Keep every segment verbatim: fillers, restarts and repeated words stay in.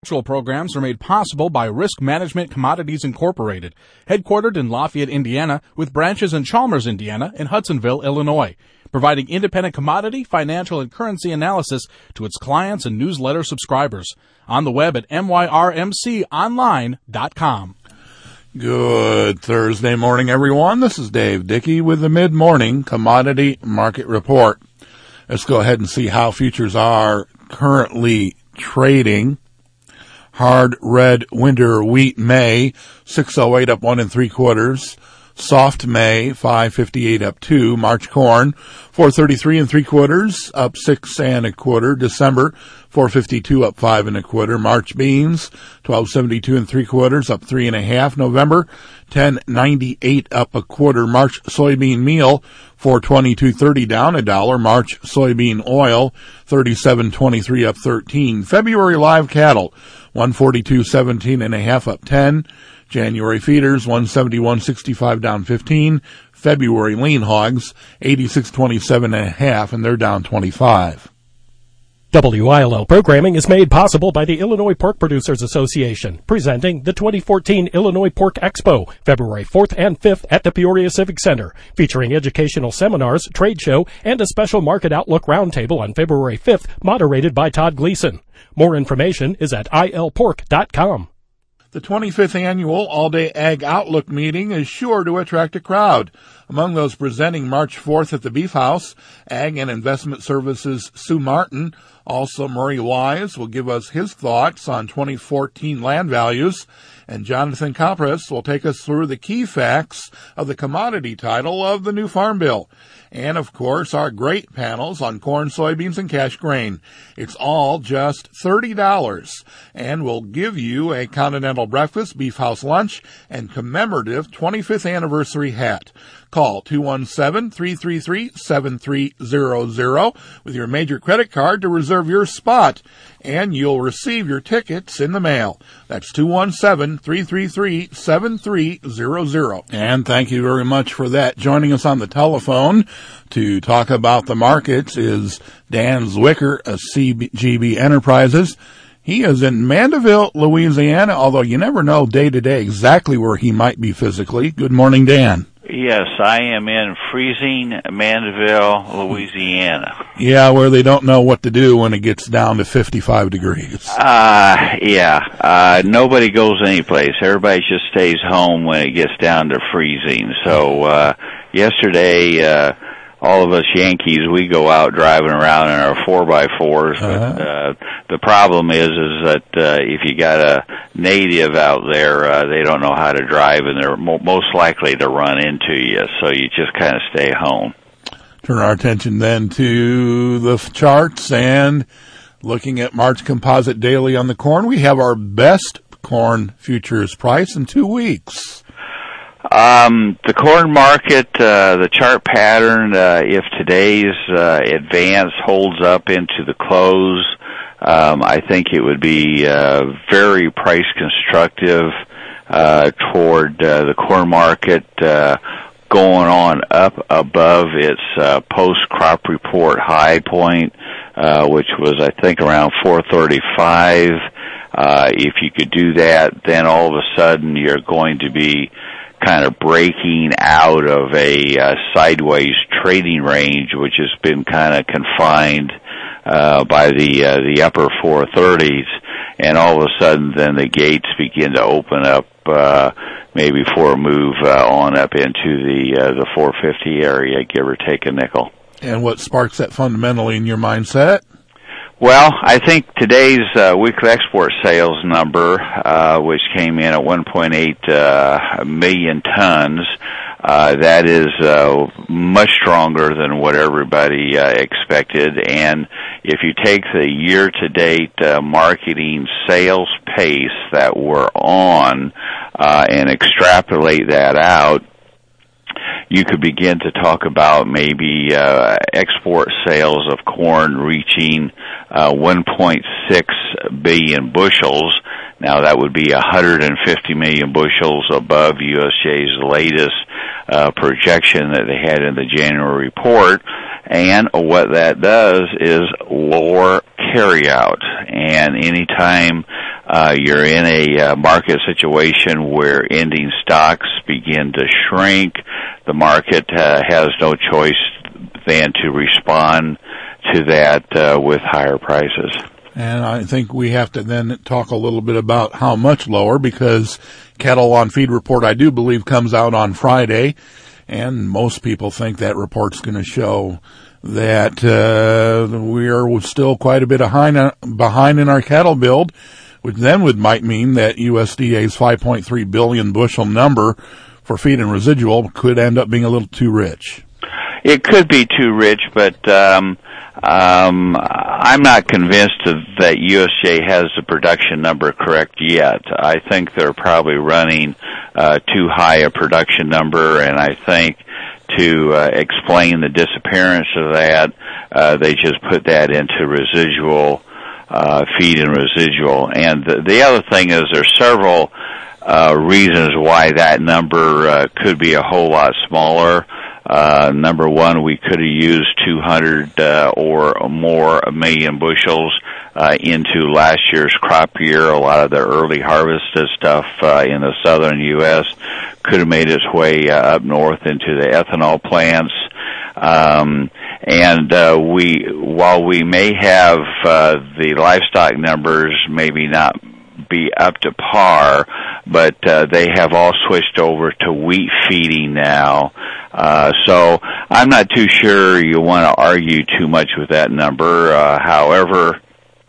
Actual programs are made possible by Risk Management Commodities Incorporated, headquartered in Lafayette, Indiana, with branches in Chalmers, Indiana, and Hudsonville, Illinois, providing independent commodity, financial, and currency analysis to its clients and newsletter subscribers. On the web at M Y R M C online dot com. Good Thursday morning, everyone. This is Dave Dickey with the Mid-Morning Commodity Market Report. Let's go ahead and see how futures are currently trading. Hard red winter wheat May, six oh eight up one and three quarters. Soft May, five fifty-eight up two. March corn, four thirty-three and three quarters, up six and a quarter. December, four fifty-two up five and a quarter. March beans, twelve seventy-two and three quarters, up three and a half. November, ten ninety-eight up a quarter. March soybean meal, four twenty-two thirty down a dollar. March soybean oil, thirty-seven twenty-three up thirteen. February live cattle, one forty-two seventeen and a half up ten. January feeders, one seventy-one sixty-five down fifteen. February lean hogs, eighty-six twenty-seven and a half, and they're down twenty-five. W I L L programming is made possible by the Illinois Pork Producers Association, presenting the twenty fourteen Illinois Pork Expo, February fourth and fifth at the Peoria Civic Center, featuring educational seminars, trade show, and a special market outlook roundtable on February fifth, moderated by Todd Gleason. More information is at I L pork dot com. The twenty-fifth annual All-Day Ag Outlook meeting is sure to attract a crowd. Among those presenting March fourth at the Beef House, Ag and Investment Services Sue Martin. Also, Murray Wise will give us his thoughts on twenty fourteen land values. And Jonathan Kapras will take us through the key facts of the commodity title of the new Farm Bill. And, of course, our great panels on corn, soybeans, and cash grain. It's all just thirty dollars. And we'll give you a continental breakfast, Beef House lunch, and commemorative twenty-fifth anniversary hat. Call two one seven, three three three, seven three zero zero with your major credit card to reserve your spot, and you'll receive your tickets in the mail. That's two one seven, three three three, seven three zero zero. And thank you very much for that. Joining us on the telephone to talk about the markets is Dan Zwicker of C G B Enterprises. He is in Mandeville, Louisiana, although you never know day to day exactly where he might be physically. Good morning, Dan. Yes, I am in freezing Mandeville, Louisiana. Yeah, where they don't know what to do when it gets down to fifty-five degrees. Uh, yeah, uh, nobody goes anyplace. Everybody just stays home when it gets down to freezing. So, uh, yesterday, uh, all of us Yankees, we go out driving around in our four by fours, but, uh-huh. uh, the problem is, is that, uh, if you got a native out there, uh, they don't know how to drive and they're mo- most likely to run into you, so you just kind of stay home. Turn our attention then to the f- charts and looking at March Composite Daily on the corn. We have our best corn futures price in two weeks. Um, the corn market, uh, the chart pattern, uh, if today's, uh, advance holds up into the close, um, I think it would be, uh, very price constructive, uh, toward, uh, the corn market, uh, going on up above its, uh, post-crop report high point, uh, which was, I think, around four thirty-five. Uh, if you could do that, then all of a sudden you're going to be kind of breaking out of a uh, sideways trading range, which has been kind of confined uh, by the uh, the upper four thirties, and all of a sudden then the gates begin to open up, uh, maybe for a move uh, on up into the uh, the four fifty area, give or take a nickel. And what sparks that fundamentally in your mindset? Well, I think today's uh, weekly export sales number, uh, which came in at one point eight uh, million tons, uh, that is uh, much stronger than what everybody uh, expected. And if you take the year-to-date uh, marketing sales pace that we're on uh, and extrapolate that out, you could begin to talk about maybe uh, export sales of corn reaching uh, one point six billion bushels. Now, that would be one hundred fifty million bushels above U S D A's latest uh, projection that they had in the January report. And what that does is lower carryout. And anytime Uh, you're in a uh, market situation where ending stocks begin to shrink. The market uh, has no choice than to respond to that uh, with higher prices. And I think we have to then talk a little bit about how much lower, because Cattle on Feed report, I do believe, comes out on Friday, and most people think that report's going to show that uh, we are still quite a bit behind, behind in our cattle build, which then would might mean that U S D A's five point three billion bushel number for feed and residual could end up being a little too rich. It could be too rich, but um, um, I'm not convinced of that U S D A has the production number correct yet. I think they're probably running uh, too high a production number, and I think to uh, explain the disappearance of that, uh, they just put that into residual uh, feed and residual. And the, the other thing is there's several uh, reasons why that number uh, could be a whole lot smaller. Uh, number one, we could have used two hundred uh, or more million bushels uh, into last year's crop year. A lot of the early harvested stuff uh, in the southern U S could have made its way uh, up north into the ethanol plants. Um, and uh, we, while we may have uh, the livestock numbers maybe not be up to par, but uh, they have all switched over to wheat feeding now. Uh, so I'm not too sure you want to argue too much with that number. Uh, however,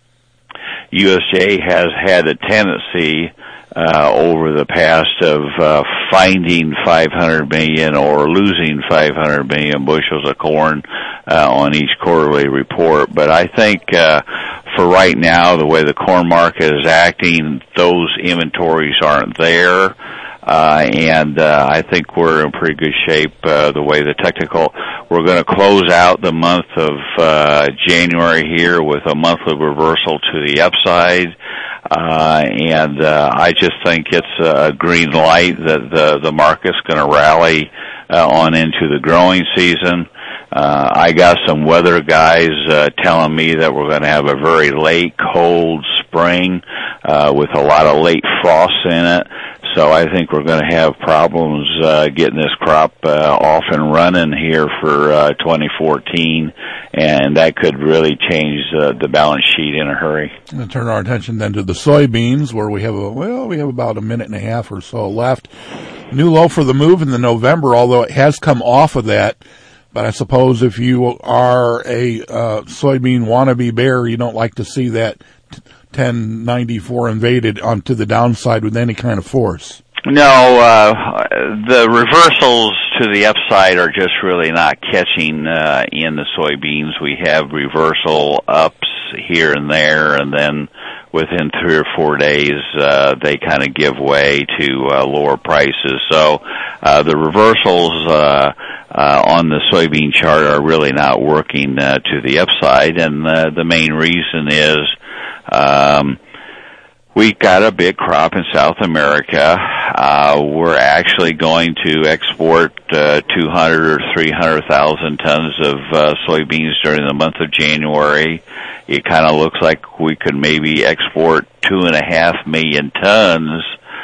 U S D A has had a tendency uh, over the past of uh, finding five hundred million or losing five hundred million bushels of corn uh, on each quarterly report. But I think uh, for right now, the way the corn market is acting, those inventories aren't there. Uh, and uh, I think we're in pretty good shape uh, the way the technical. We're going to close out the month of uh, January here with a monthly reversal to the upside. Uh, and uh, I just think it's a green light that the, the market's going to rally uh, on into the growing season. Uh, I got some weather guys uh, telling me that we're going to have a very late, cold spring uh, with a lot of late frosts in it. So I think we're going to have problems uh, getting this crop uh, off and running here for uh, twenty fourteen, and that could really change uh, the balance sheet in a hurry. We'll turn our attention then to the soybeans, where we have a well, we have about a minute and a half or so left. New low for the move in the November, although it has come off of that. But I suppose if you are a uh, soybean wannabe bear, you don't like to see that ten ninety-four invaded onto the downside with any kind of force. No, uh, the reversals to the upside are just really not catching uh, in the soybeans. We have reversal ups here and there, and then within three or four days, uh, they kind of give way to uh, lower prices. So uh, the reversals uh, uh, on the soybean chart are really not working uh, to the upside, and uh, the main reason is Um, we got a big crop in South America. Uh, we're actually going to export uh, two hundred or three hundred thousand tons of uh, soybeans during the month of January. It kind of looks like we could maybe export two and a half million tons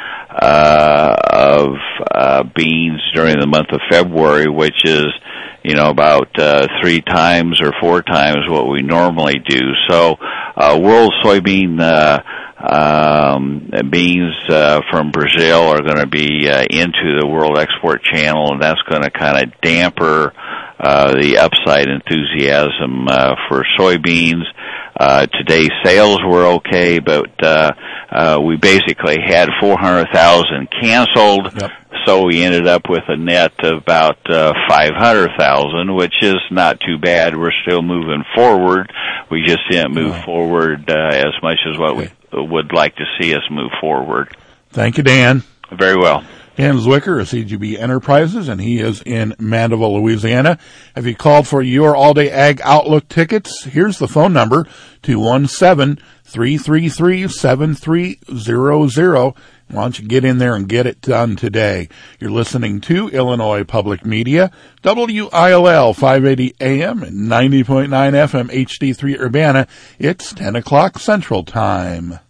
uh, of uh, beans during the month of February, which is, you know, about uh, three times or four times what we normally do. So uh, world soybean uh, um, beans uh, from Brazil are going to be uh, into the world export channel, and that's going to kind of damper uh, the upside enthusiasm uh, for soybeans. Uh, today's sales were okay, but uh, uh, we basically had four hundred thousand canceled. Yep. So we ended up with a net of about uh, five hundred thousand, which is not too bad. We're still moving forward. We just didn't move oh. forward uh, as much as what okay. we would like to see us move forward. Thank you, Dan. Very well. Dan Zwicker of C G B Enterprises, and he is in Mandeville, Louisiana. Have you called for your All-Day Ag Outlook tickets? Here's the phone number, two one seven, three three three, seven three zero zero. Why don't you get in there and get it done today? You're listening to Illinois Public Media, W I L L five eighty A M and ninety point nine F M H D three Urbana. It's ten o'clock Central Time.